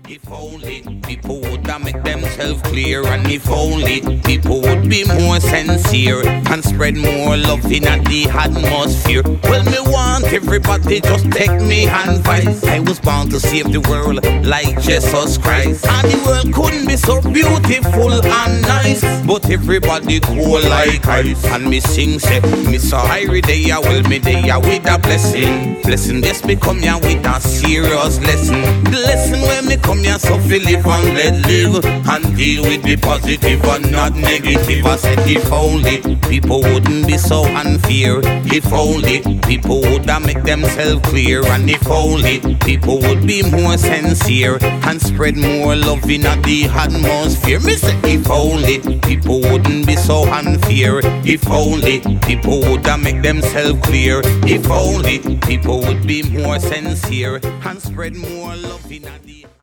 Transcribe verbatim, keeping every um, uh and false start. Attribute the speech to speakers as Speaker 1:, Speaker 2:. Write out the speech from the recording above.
Speaker 1: If only people would make themselves clear, and if only people would be more sincere and spread more love in the atmosphere. Well, me want everybody just take me advice. I was born to save the world like Jesus Christ, and the world couldn't be so beautiful and nice, but everybody cool like ice. And me sing say, me so every day I will me day with a blessing. Blessing just become ya with a serious lesson. The lesson where me come ya so feel live and let live, and deal with the positive and not negative. I said if only people wouldn't be so unfair, if only people would make themselves clear, and if only people would be more sincere and spread more love in the atmosphere. Me say if only people wouldn't be so unfair, if only people would make themselves clear, if only people would be more sincere and spread more love in the